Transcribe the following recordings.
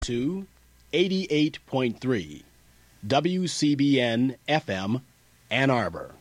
to 88.3 WCBN FM, Ann Arbor.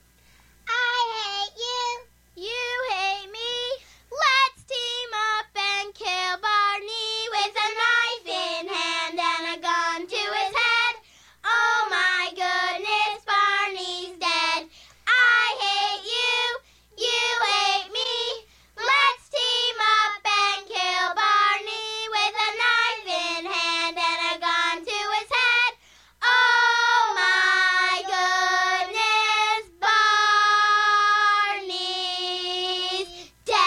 I hate you, you hate me. Let's team up and kill Barney with a knife in hand and a gun to his head. Oh my goodness, Barney's dead. I hate you, you hate me. Let's team up and kill Barney with a knife in hand and a gun to his head. Oh my goodness, Barney's dead.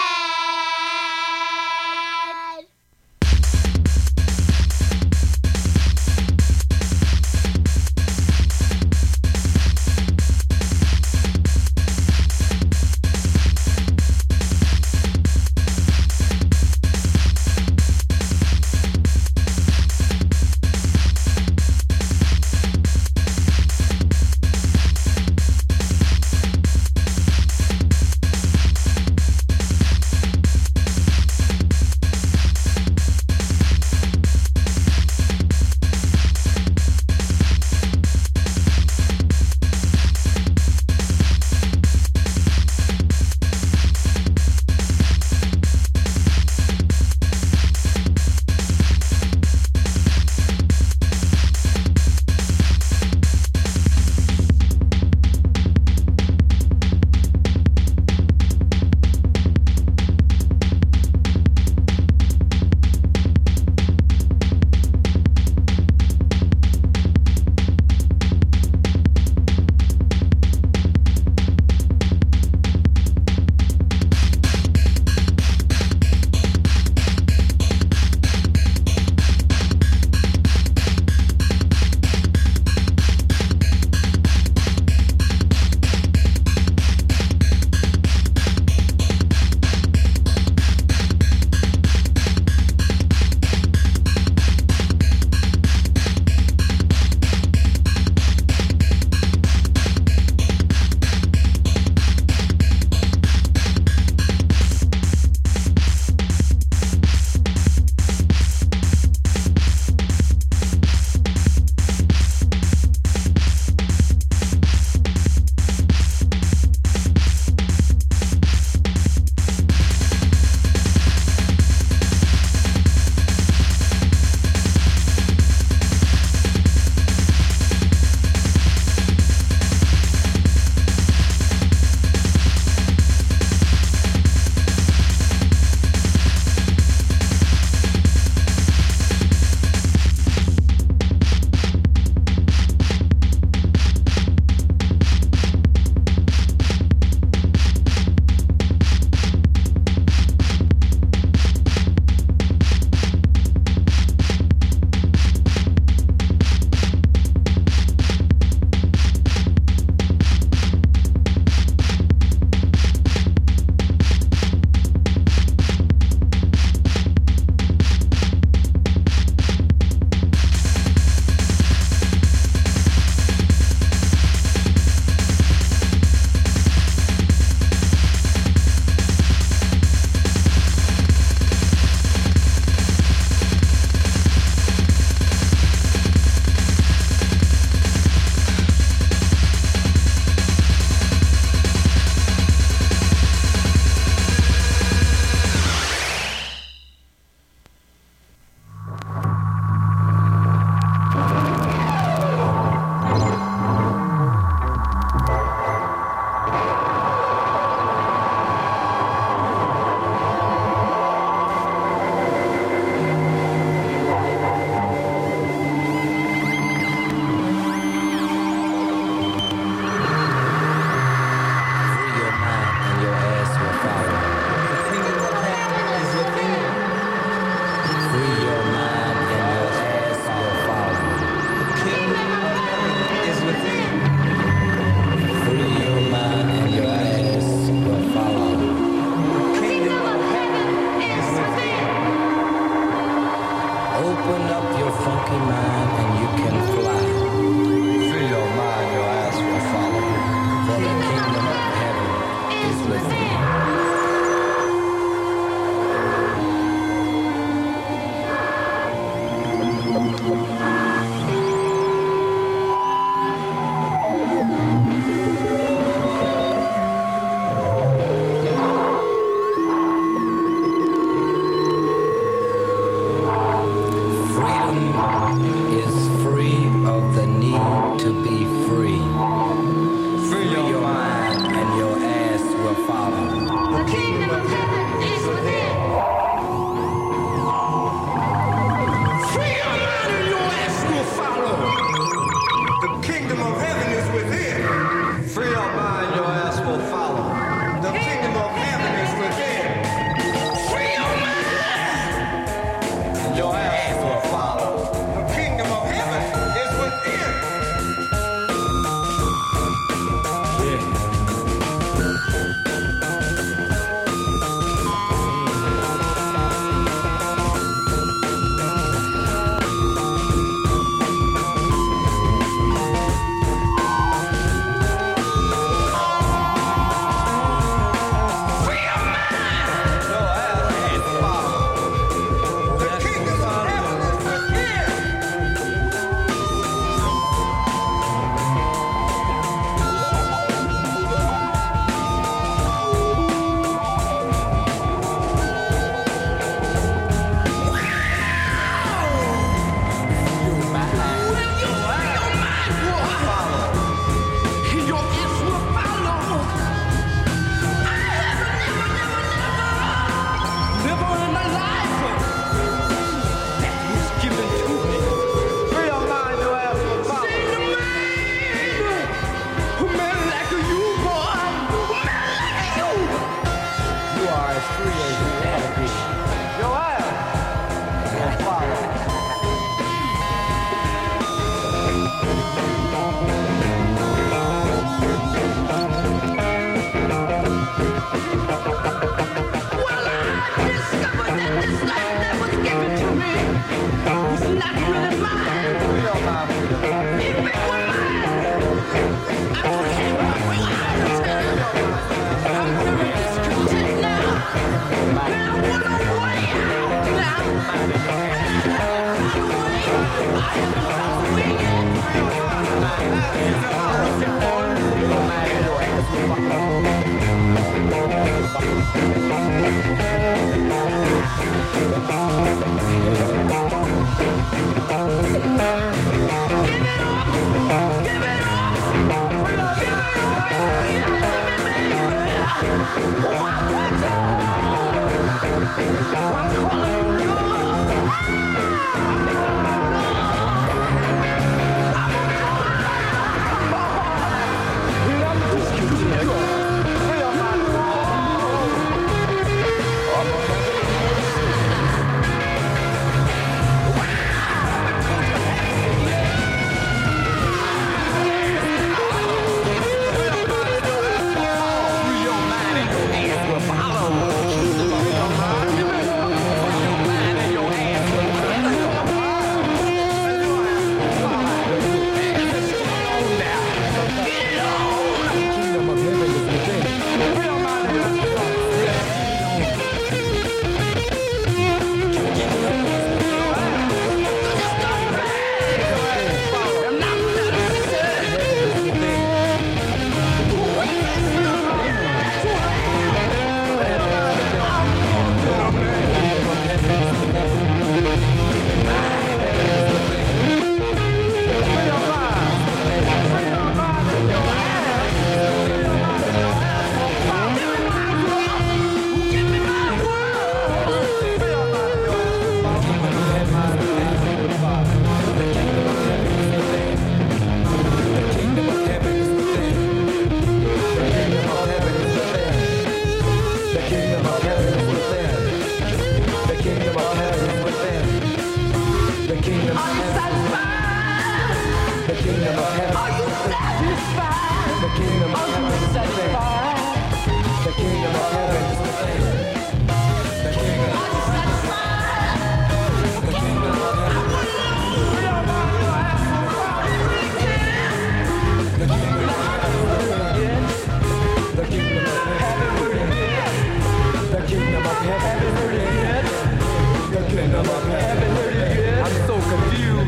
I'm so confused.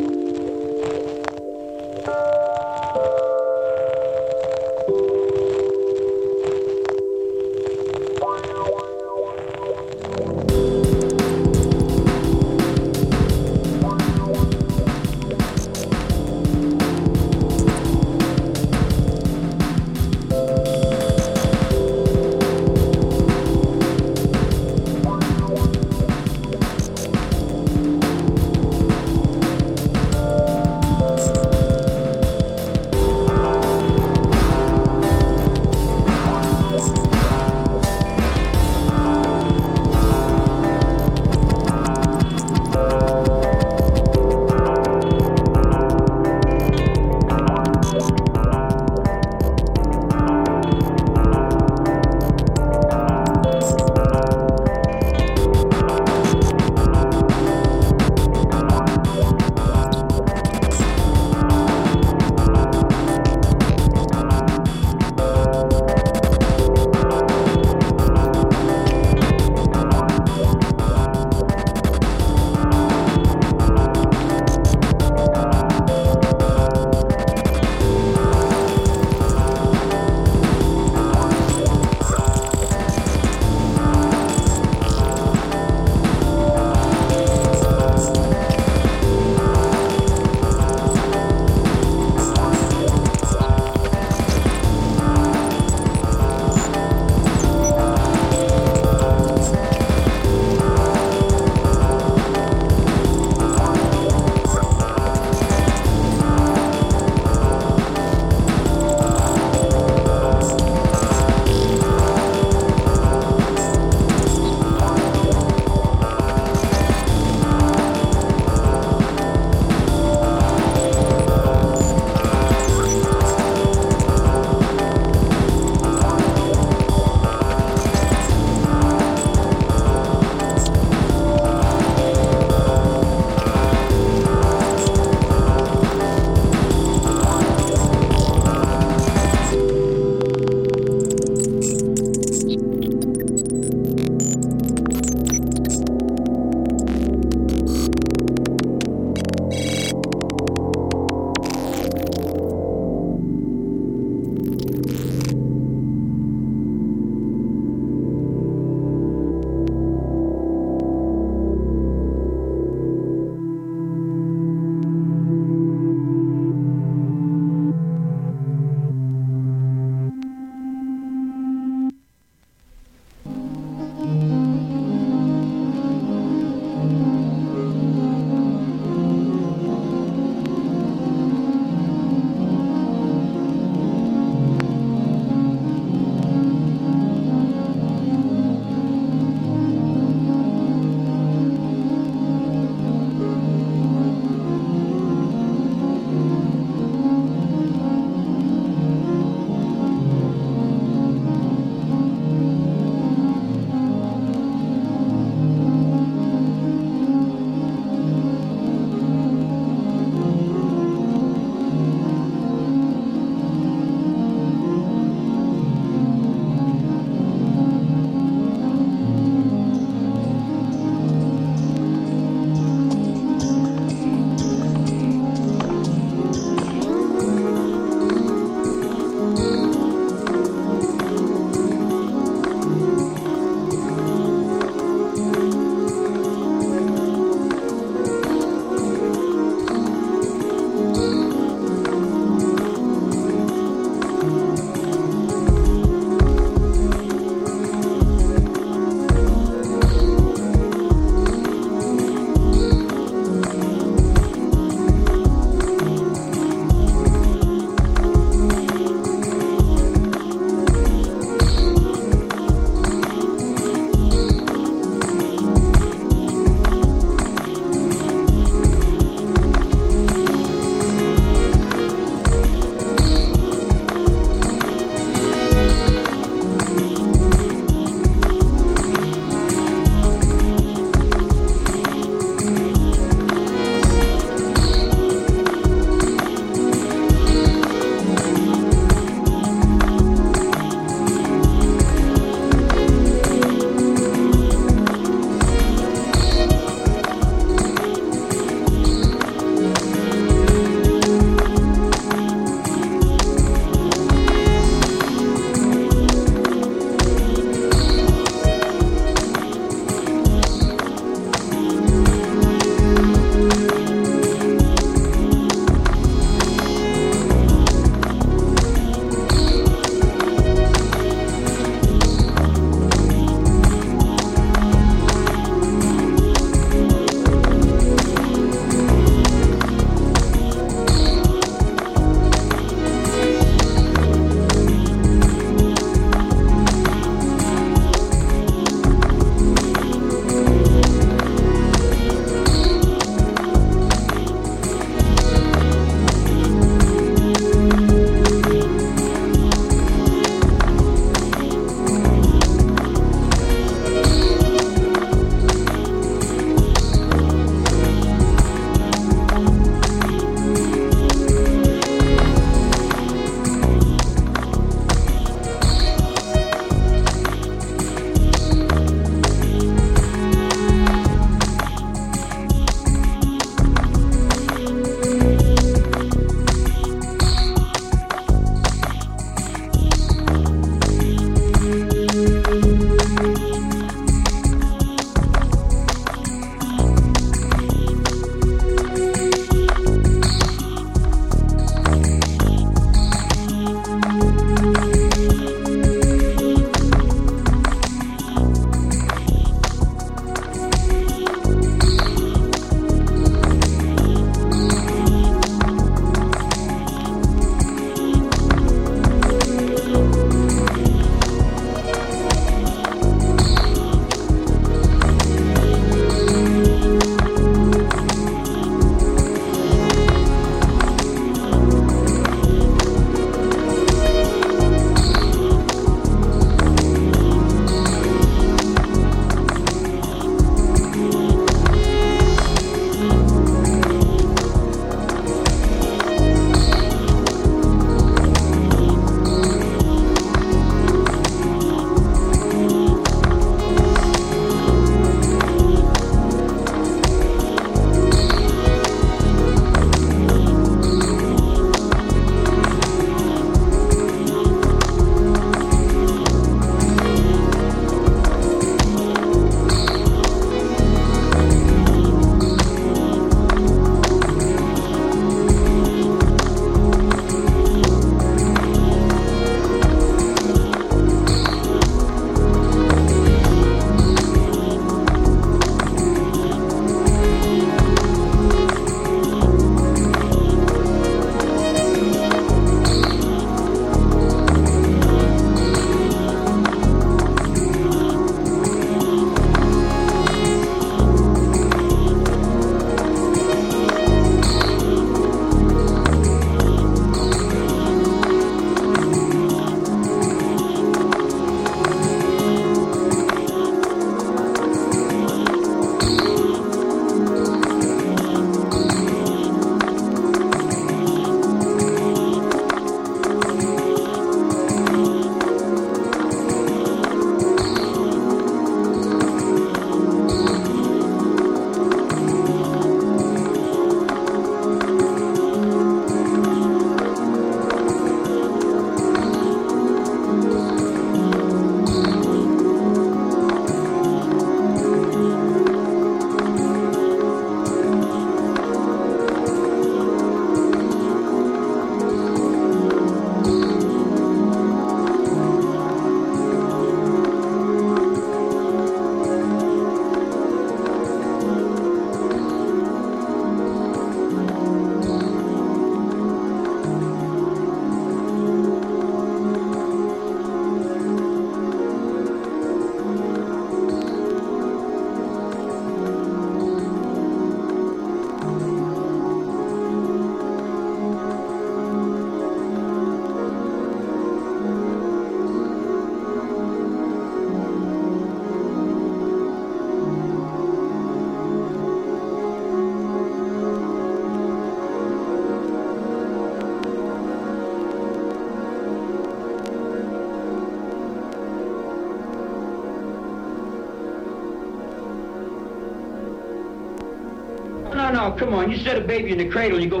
no, come on. You set a baby in the cradle, you go,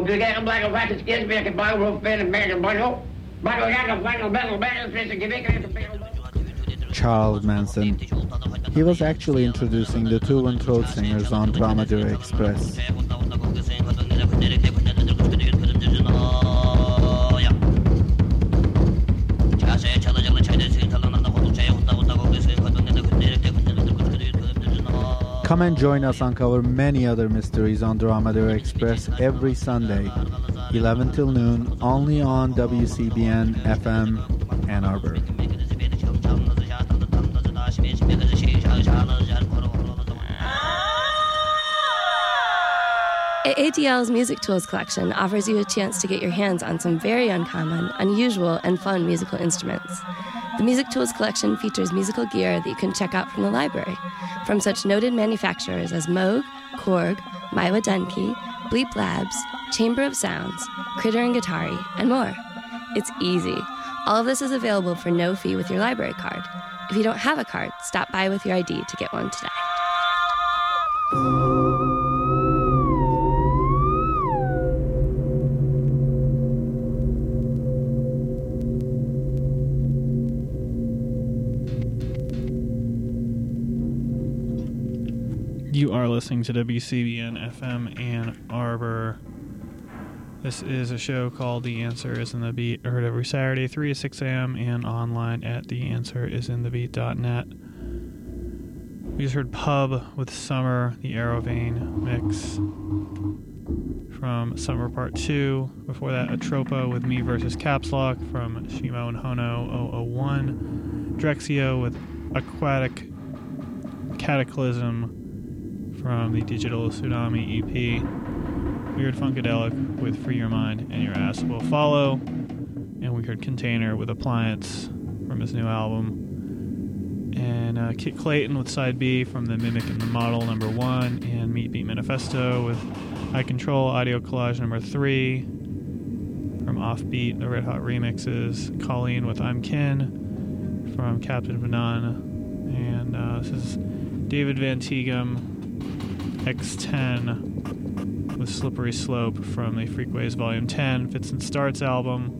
Charles Manson. He was actually introducing the Two and Throat Singers on Dromedary Express. Come and join us uncover many other mysteries on Dromedary Express every Sunday, 11 till noon, only on WCBN FM Ann Arbor. AADL's Music Tools collection offers you a chance to get your hands on some very uncommon, unusual, and fun musical instruments. The Music Tools collection features musical gear that you can check out from the library, from such noted manufacturers as Moog, Korg, Maiwa Denki, Bleep Labs, Chamber of Sounds, Critter and Guitari, and more. It's easy. All of this is available for no fee with your library card. If you don't have a card, stop by with your ID to get one today. You are listening to WCBN FM Ann Arbor. This is a show called The Answer is in the Beat, heard every Saturday, 3 to 6 a.m. and online at theanswerisinthebeat.net. We just heard Pub with Summer, the Aerovane mix from Summer Part 2. Before that, Atropa with Me vs. Caps Lock from Shimo and Hono 001. Drexio with Aquatic Cataclysm from the Digital Tsunami EP. We heard Funkadelic with Free Your Mind and Your Ass Will Follow. And we heard Container with Appliance from his new album. And Kit Clayton with Side B from the Mimic and the Model number 1. And Meat Beat Manifesto with High Control Audio Collage number 3. From Offbeat, the Red Hot remixes. Colleen with I'm Kin from Captain of None. And this is David Van Tighem X10 with Slippery Slope from the Freakways Volume 10 Fits and Starts album.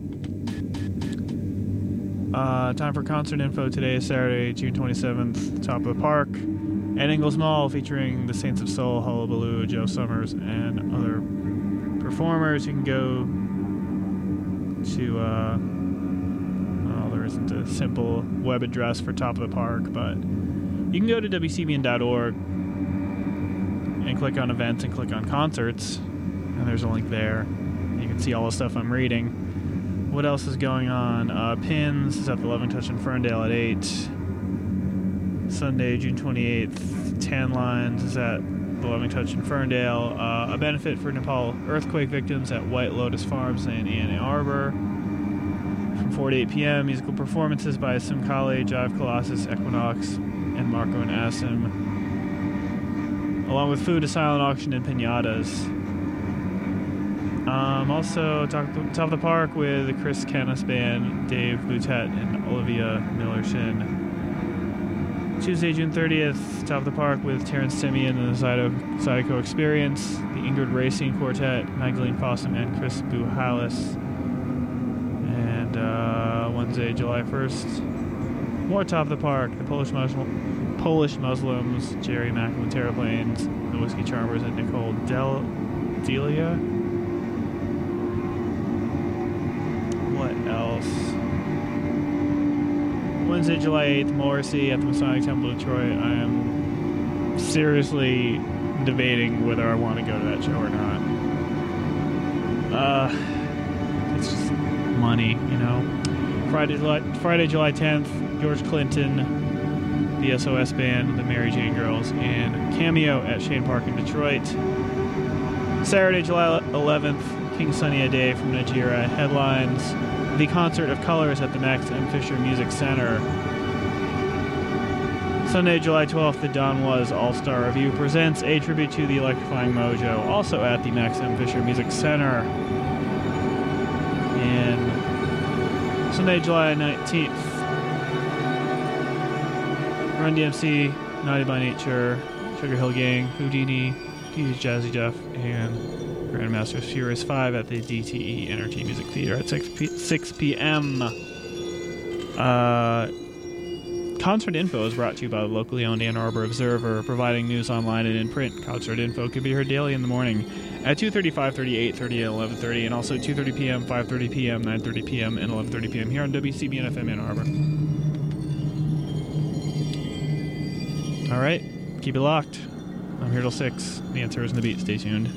Time for concert info today is Saturday, June 27th, Top of the Park at Ingalls Mall, featuring the Saints of Soul, Hullabaloo, Joe Summers, and other performers. You can go to, there isn't a simple web address for Top of the Park, but you can go to WCBN.org and click on events and click on concerts, and there's a link there. You can see all the stuff I'm reading. What else is going on? Pins is at the Loving Touch in Ferndale at 8. Sunday, June 28th, Tan Lines is at the Loving Touch in Ferndale. A benefit for Nepal earthquake victims at White Lotus Farms in Ann Arbor. From 4 to 8 p.m., musical performances by Simkali, Jive Colossus, Equinox, and Marco and Asim, along with food, a silent auction, and pinatas. Also, Top of the Park with the Chris Canis Band, Dave Boutet, and Olivia Millershin. Tuesday, June 30th, Top of the Park with Terrence Simeon and the Zydeco Experience, the Ingrid Racing Quartet, Magdalene Fossum, and Chris Buhalis. And Wednesday, July 1st, more Top of the Park, the Polish Muslims, Jerry Mack and the Terraplanes, the Whiskey Charmers, and Nicole Delia. What else? Wednesday, July 8th, Morrissey at the Masonic Temple Detroit. I am seriously debating whether I want to go to that show or not. It's just money, you know. Friday, July 10th, George Clinton, the SOS Band, the Mary Jane Girls, and Cameo at Shane Park in Detroit. Saturday, July 11th, King Sunny Ade from Nigeria headlines the Concert of Colors at the Max M. Fisher Music Center. Sunday, July 12th, the Don Was All-Star Review presents a tribute to the Electrifying Mojo, also at the Max M. Fisher Music Center. And Sunday, July 19th, Run DMC, Naughty by Nature, Sugar Hill Gang, Houdini, Hughes, Jazzy Jeff, and Grandmaster Furious 5 at the DTE Energy Music Theater at 6 p.m. Concert info is brought to you by the locally owned Ann Arbor Observer, providing news online and in print. Concert info can be heard daily in the morning at 2:30, 5:30, 8:30, and 11:30, and also 2:30 p.m., 5:30 p.m., 9:30 p.m., and 11:30 p.m. here on WCBN FM Ann Arbor. All right, keep it locked. I'm here till 6. The answer is in the beat. Stay tuned.